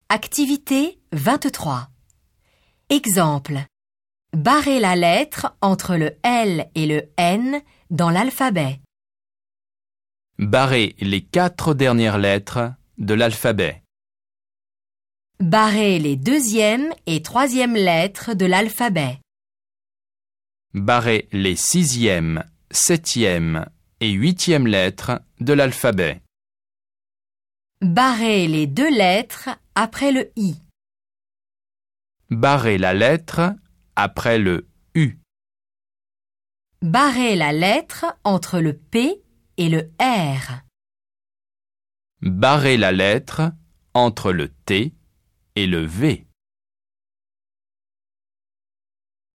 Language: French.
Activité 23. Exemple. Barrez la lettre entre le L et le N dans l'alphabet. Barrez les 4 dernières lettres de l'alphabet. Barrez les deuxième et troisième lettres de l'alphabet. Barrez les 6e, 7e et 8e lettres de l'alphabet. Barrez les 2 lettres après le I. Barrez la lettre après le U. Barrez la lettre entre le P et le R. Barrez la lettre entre le T et le V.